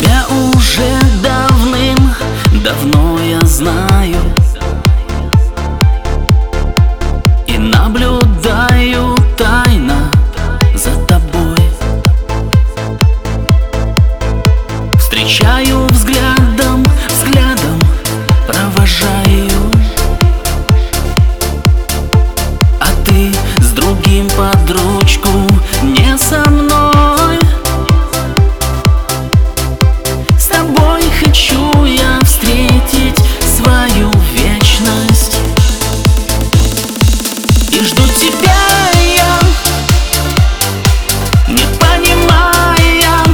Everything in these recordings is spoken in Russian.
Тебя уже давным-давно я знаю и наблюдаю тайно за тобой. Встречаю взглядом, провожаю, а ты с другим под ручку, не со мной. С тобой хочу я встретить свою вечность, и жду тебя я, не понимая,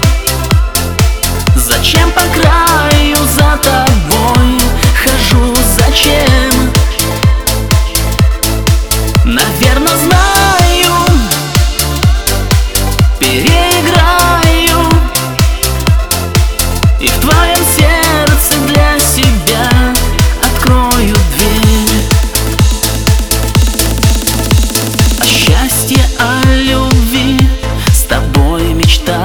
зачем по краю за тобой хожу, зачем. Наверно, знаю, переиграю, и в твоем сердце для себя открою дверь. О счастье, о любви с тобой мечтаю.